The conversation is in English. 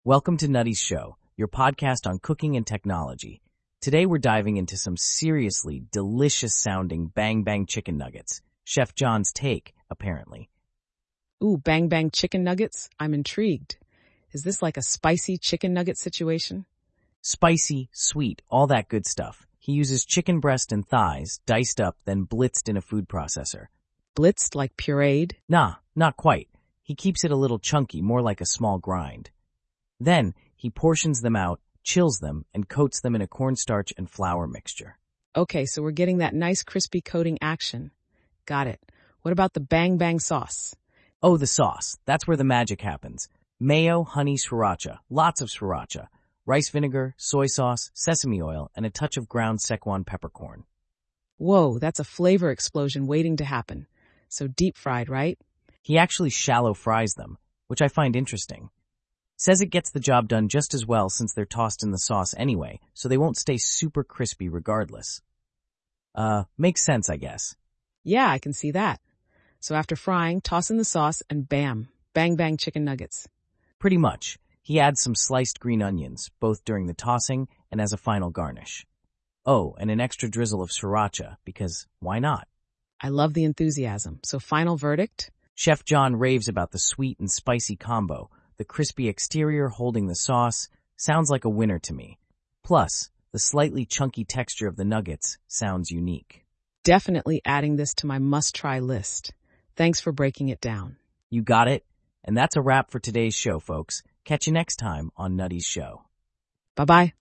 Welcome to Nutty's Show, your podcast on cooking and technology. Today we're diving into some seriously delicious-sounding Bang Bang chicken nuggets. Chef John's take, apparently. Ooh, Bang Bang chicken nuggets? I'm intrigued. Is this like a spicy chicken nugget situation? Spicy, sweet, all that good stuff. He uses chicken breast and thighs, diced up, then blitzed in a food processor. Blitzed like pureed? Nah, not quite. He keeps it a little chunky, more like a small grind. Then, he portions them out, chills them, and coats them in a cornstarch and flour mixture. Okay, so we're getting that nice crispy coating action. Got it. What about the Bang Bang sauce? Oh, the sauce. That's where the magic happens. Mayo, honey, sriracha. Lots of sriracha. Rice vinegar, soy sauce, sesame oil, and a touch of ground Szechuan peppercorn. Whoa, that's a flavor explosion waiting to happen. So deep fried, right? He actually shallow fries them, which I find interesting. Says it gets the job done just as well since they're tossed in the sauce anyway, so they won't stay super crispy regardless. Makes sense, I guess. Yeah, I can see that. So after frying, toss in the sauce and bam, Bang Bang chicken nuggets. Pretty much. He adds some sliced green onions, both during the tossing and as a final garnish. Oh, and an extra drizzle of sriracha, because why not? I love the enthusiasm. So final verdict? Chef John raves about the sweet and spicy combo. The crispy exterior holding the sauce sounds like a winner to me. Plus, the slightly chunky texture of the nuggets sounds unique. Definitely adding this to my must-try list. Thanks for breaking it down. You got it? And that's a wrap for today's show, folks. Catch you next time on Nutty's Show. Bye-bye.